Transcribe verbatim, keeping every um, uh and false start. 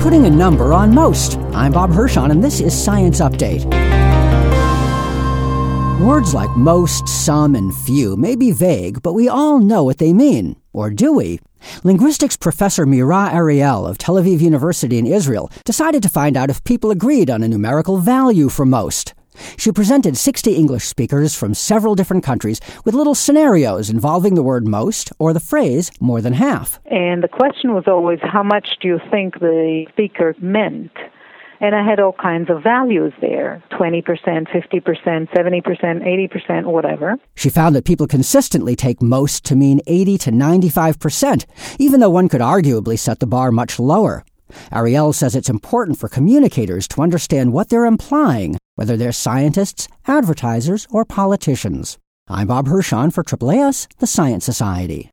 putting a number on most. I'm Bob Hirschon, and this is Science Update. Words like most, some, and few may be vague, but we all know what they mean. Or do we? Linguistics professor Mira Ariel of Tel Aviv University in Israel decided to find out if people agreed on a numerical value for most. She presented sixty English speakers from several different countries with little scenarios involving the word most or the phrase more than half. And the question was always, how much do you think the speaker meant? And I had all kinds of values there, twenty percent, fifty percent, seventy percent, eighty percent, whatever. She found that people consistently take most to mean eighty to ninety-five percent, even though one could arguably set the bar much lower. Ariel says it's important for communicators to understand what they're implying, whether they're scientists, advertisers, or politicians. I'm Bob Hirschon for A A A S, the Science Society.